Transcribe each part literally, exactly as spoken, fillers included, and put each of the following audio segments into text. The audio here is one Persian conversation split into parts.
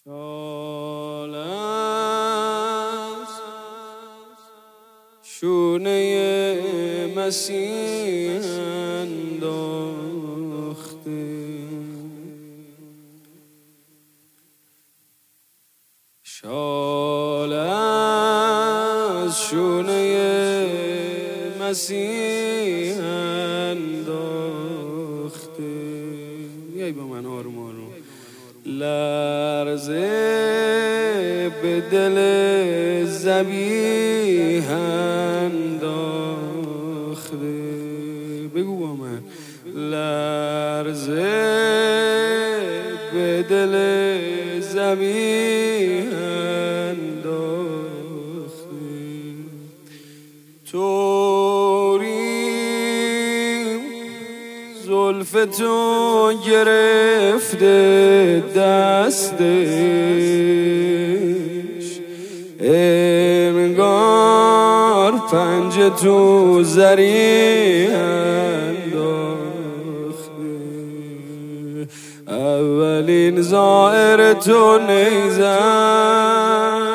سال است شونه مسیح انداخته، شال از شونه مسیح انداخته. بیایی با من آروم آروم. لرزه به دل ذبیح انداخته. بگو با من. لرزه به دل ذبیح انداخته. طوری زلف تو گرفته دستش، انگار پنجه تو زری انداخته. اولین زائر تو نیزم،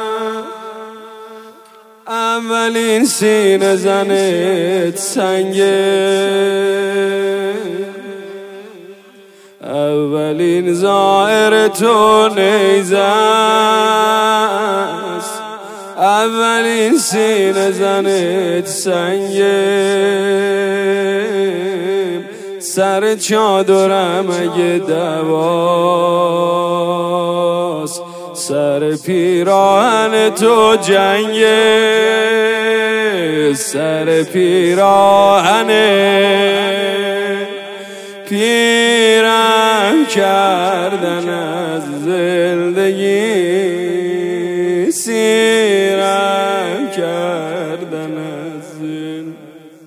اولین سینه زنت سنگه، اولین زائر تو نیزه است، اولین سینه زنت سنگه. سر چادرم اگه دواست، سر پیراهن تو جنگه، سر پیراهن پیرم کردن از زندگی، سیرم کردن از زندگی.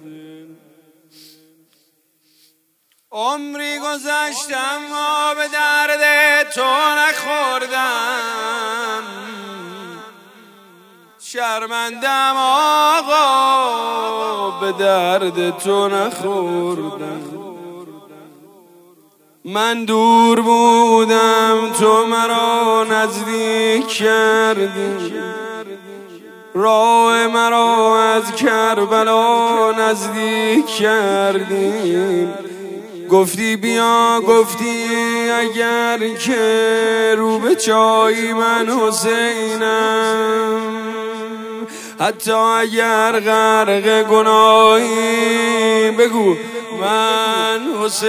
عمری گذشتم ما به درد تو نخوردم، شرمندم آقا به درد تو نخوردم. من دور بودم تو مرا نزدیک کردی، راه مرا از کربلا نزدیک کردی. گفتی بیا، گفتی اگر که رو به چای من حسینم، حتی اگر غرق گناهی بگو من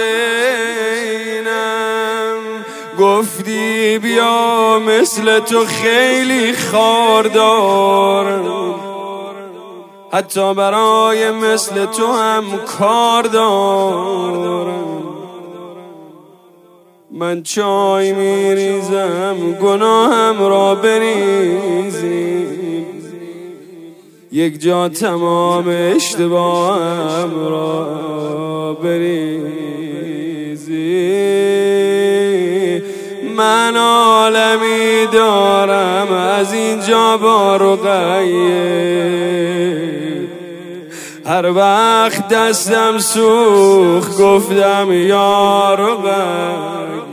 حسینم. گفتی بیا مثل تو خیلی خاردارم، حتی برای مثل تو هم کار دارم. من چای میریزم گناهم را بریزی، یک جا تمام اشتباهم را بریزی. من عالمی دارم از اینجا با رقیه، هر وقت دستم سوخت گفتم یا رقیه،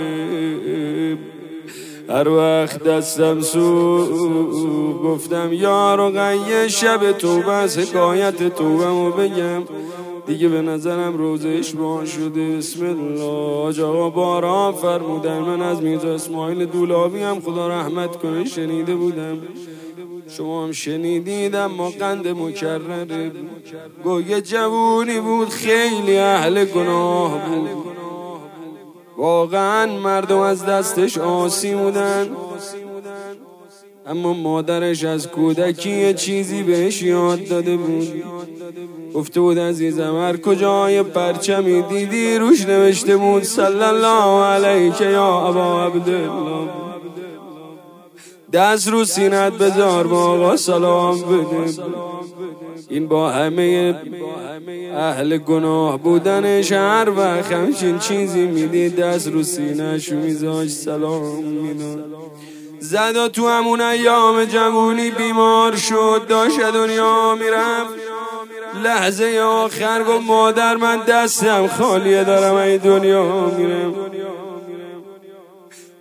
هر وقت دستم سوخت گفتم یا رقیه. شب توبه از حکایت توبه‌مو بگم دیگه، به نظرم روزش با شده. بسم الله. حاج آقا باران فرمودن، من از میرزا اسماعیل دولابی هم خدا رحمت کنه شنیده بودم، شما هم شنیدید، اما قند مکرره. گویه جوونی بود خیلی اهل گناه بود، واقعا مردم از دستش آسی بودن، اما مادرش از کودکی یه چیزی بهش یاد داده بود. گفته بود عزیزم هر کجای پرچمی دیدی روش نوشته بود صلی الله علیک یا ابا عبدالله، دست رو سینت بذار با آقا سلام بده. این با همه اهل گناه بودنش هر وقت همچین چیزی میدید دست رو سینه‌ش میذاشت سلام میداد. زدا تو همون ایام جوونی بیمار شد، داشت دنیا میرفت. لحظه آخر گفت مادر من دستم خالیه، دارم این دنیا میرم.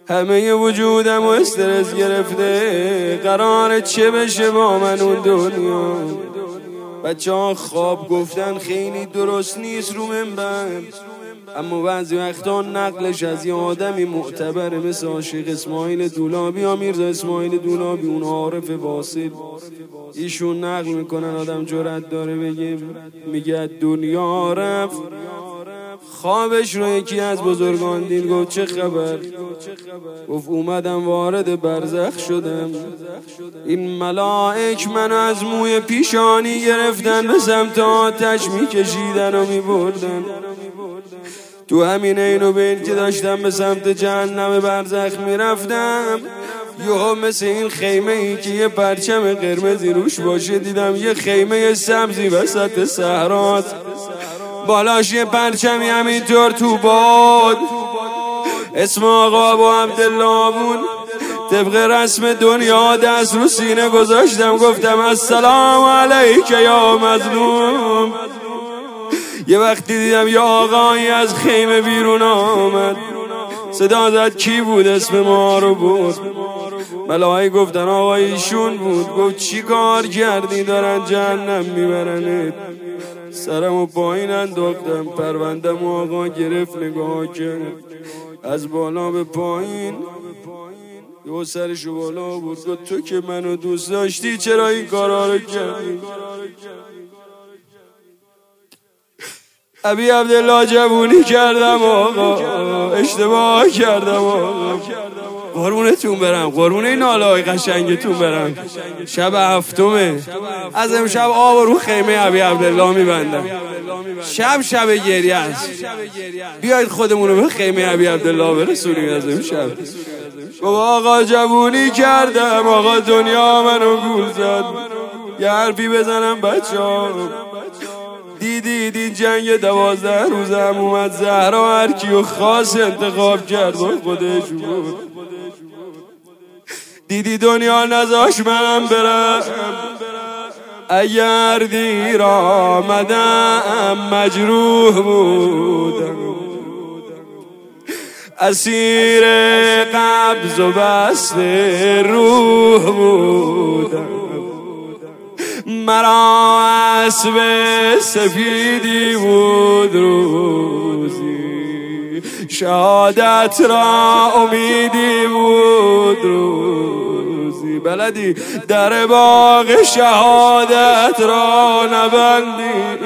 همه وجودم و استرس گرفته، قراره چه بشه با من اون دنیا. بچه ها خواب گفتن خیلی درست نیست رو منبر، اما بعضی وقتا نقلش از یه آدمی معتبره مثل عاشق اسماعیل دولابی یا میرزا اسماعیل دولابی، اون عارف واصل. ایشون نقل میکنن آدم جرأت داره بگه، میگه دنیا رفت خوابش رو یکی از بزرگان دید، گفت چه خبر؟ گفت اومدم وارد برزخ شدم، این ملائک منو از موی پیشانی گرفتن به سمت آتش میکشیدن و میبردن. تو همین اینو بین که داشتم به سمت جهنم برزخ میرفتم، یهو مثل این خیمه ای که یه پرچم قرمزی روش باشه دیدم یه خیمه سبزی وسط صحراست، بالاش یه پرچمی همینطور تو باد، اسم آقا ابو عبدالله بود. طبق رسم دنیا دست رو سینه گذاشتم، گفتم السلام علیک یا مظلوم. یه وقتی دیدم یا آقایی از خیمه بیرون آمد، صدا زد کی بود؟ اسم ما رو بود. ملائکه گفتن آقا ایشون بود. گفت چی کار کردی؟ دارن جهنم میبرنت. سرم و پایین انداختم، پروندم و آقا گرفت نگاه کرد از بالا به پایین، یه سرشو بالا بود. گفت تو که منو دوست داشتی چرا این کارا رو کردی؟ ابی عبدالله جوونی کردم آقا، اشتباه کردم آقا، قربونتون برم، قربون این ناله‌های قشنگتون برم. شب هفتمه، از امشب آب رو خیمه ابی عبدالله میبندم. شب شب گریه است، بیاید خودمون رو به خیمه ابی عبدالله برسونیم. از امشب بابا آقا جوونی کردم آقا، دنیا منو گول زد. یه حرفی بزنم بچه ها، دیدید این جنگ دوازده روزم اومد، زهرا هر کیو خاص انتخاب کرد با خودش بود. دیدی دنیا نذاش من برم، اگر دیر آمدم مجروح بودم، اسیر قبض و بست روح بودم. مرا اسب سفیدی بود روزی، شهادت را امیدی بود روزی. بلدی در باغ شهادت را نبندی،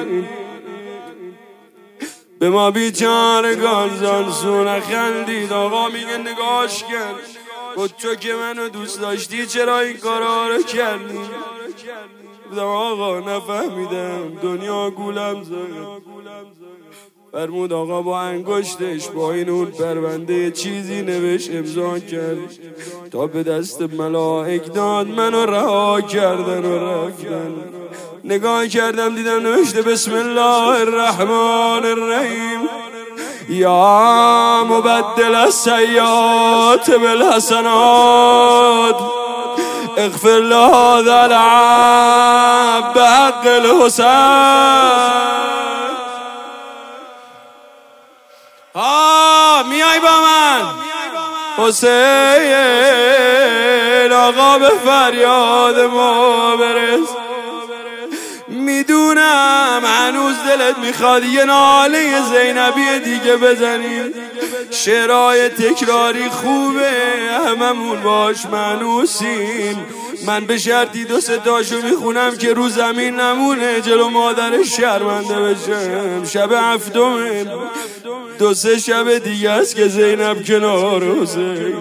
به ما بیچارگان زانسو نخندید. آقا میگه نگاش کرد، گفت تو که منو دوست داشتی چرا این کارا رو کردی؟ بودم آقا نفهمیدم، دنیا گولم زد. فرمود آقا با انگشتش با این اون پرونده چیزی نوشت، امضا کرد، تا به دست ملائک داد، منو رها کردن و رفتن. نگاه کردم دیدم نوشته بسم الله الرحمن الرحیم، یا مبدل السیئات بالحسنات اغفر لهذا العبد بحق الحسین. ها میای با من حسین، آقا به فریاد ما برس. میدونم هنوز دلت میخواد یه ناله زینبی دیگه بزنی، شعرهای تکراری خوبه، هممون باش مانوسیم. من به شرطی دو سه تاشو میخونم که رو زمین نمونه، جلو مادرش شرمنده بشم. شب هفتمه، دو سه شب دیگه است که زینب کنار حسین.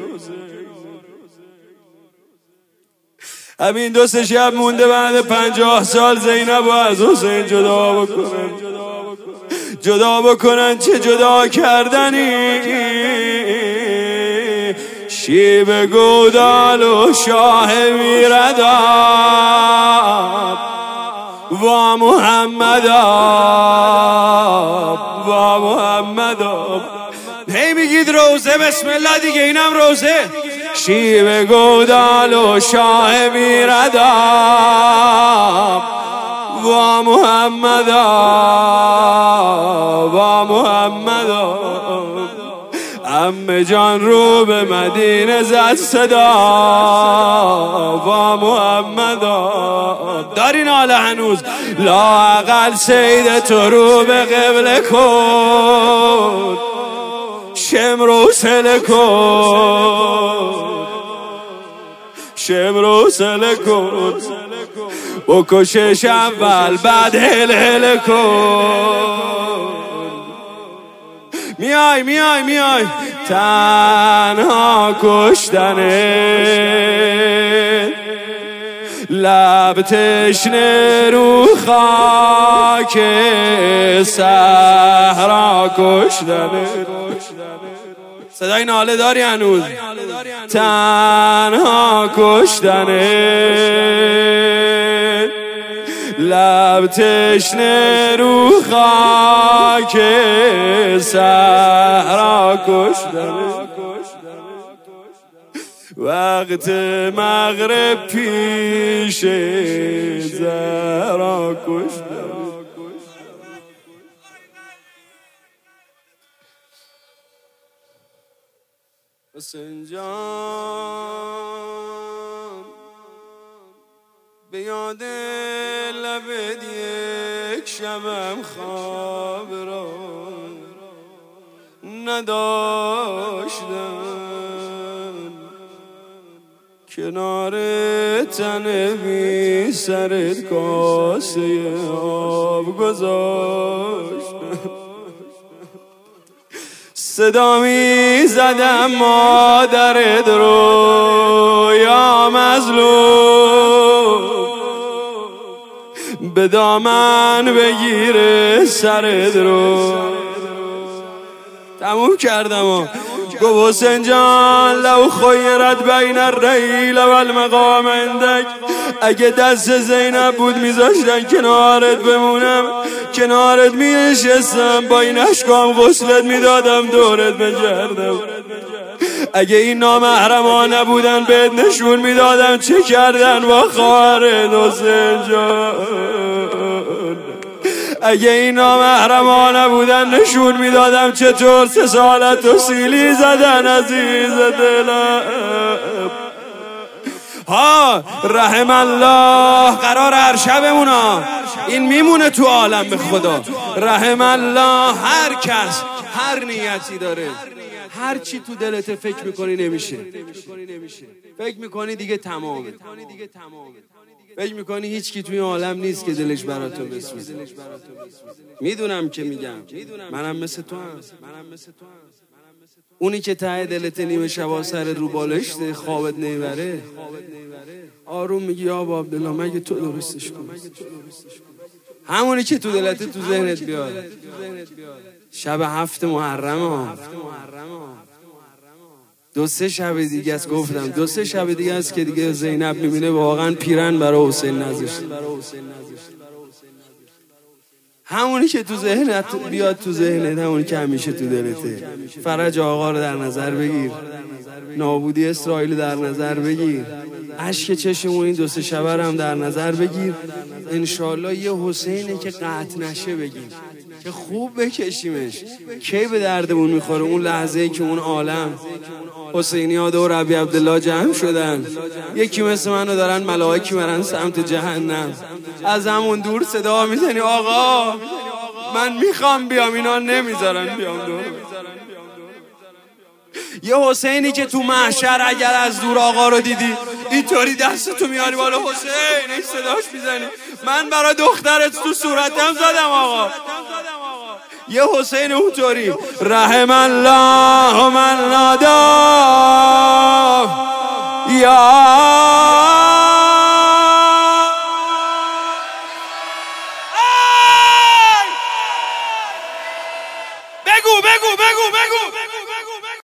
همین دو سه شب مونده بعد پنجاه سال زینب از حسین جدا بکنن. جدا بکنن چه جدا کردنی، شیب گودال و شاه میرداب و محمد آب و محمد آب. هی میگید روزه، بسم الله دیگه، اینم روزه. شیب گودال و شاه میرداب و محمد آب و محمد آب. عمه جان رو به مدینه زد صدا با محمدا. داری ناله هنوز لااقل سید تو رو به قبله کن، شمر حوصله کن، شمر حوصله کن، بکشش اول بعد هل هل کن. میای میای میای تنها کشتنه، لب تشنه رو خاک صحرا کشتنه. صدای ناله داری هنوز؟ تنها کشتنه، لب تشنه رو خاک صحرا کشتنه. وقت مغرب پیش زهرا کشتنه. حسین جان به یاد لبت یک شبم خواب را نداشتم، کنار تن بی سرت کاسه آب گذاشتم. صدا می زدم مادرت رو یا مظلوم، به دامن بگیره سرت رو. تموم کردم و گو حسین جان لو خیرت بین الریل و المقام عندک، اگه دست زینب بود میذاشتن کنارت بمونم، کنارت میشستم با این اشکام غسلت میدادم دورت بگردم. اگه این نامحرما نبودن بهت نشون میدادم چه کردن با خواهرت حسین جان. اگه این نامحرما نبودن نشون میدادم چطور سه سالت و سیلی زدن عزیز دلم. ها رحم الله، قرار هر شبمونا این میمونه تو عالم به خدا. رحم الله هر کس هر نیتی داره، هر چی تو دلت فکر میکنی نمیشه، فکر میکنی دیگه تمامه، فکر میکنی هیچ کی توی عالم نیست که دلش برات تو بسوزه. میدونم که میگم منم مثل تو هم، اونی که ته دلت نیمه شبا سر رو بالشته خوابت نمیبره، آروم میگی یا با عبدالله مگه تو درستش کن. همونی که تو دلت تو ذهنت بیاد. شب هفت محرم ها، دو سه شب دیگه است، گفتم دو سه شب دیگه است که دیگه زینب میبینه واقعا پیرن برای حسین نذاشته. همونی که تو ذهنت بیاد تو ذهنت، همونی که همیشه تو دلته. فرج آقا رو در نظر بگیر، نابودی اسرائیل در نظر بگیر، اشک چشمون این دو سه شب هم در نظر بگیر. انشالله یه حسینه که قطع نشه بگیم، که خوب بکشیمش. کی به دردمون میخوره؟ اون لحظه‌ای که اون عالم حسینی ها دور ابی عبدالله جمع شدن، یکی مثل منو دارن ملائکی برن سمت جهنم، از همون دور صدا میزنی آقا من میخوام بیام، اینا نمیذارن بیام دور. یه حسینی که تو محشر اگر از دور آقا رو دیدی اینطوری دستتو میاری بالا حسین این صداش میزنی، من برای دخترت تو صورتم زدم آقا. یه حسین اونطوری رحم الله من نادا یا بگو بگو بگو بگو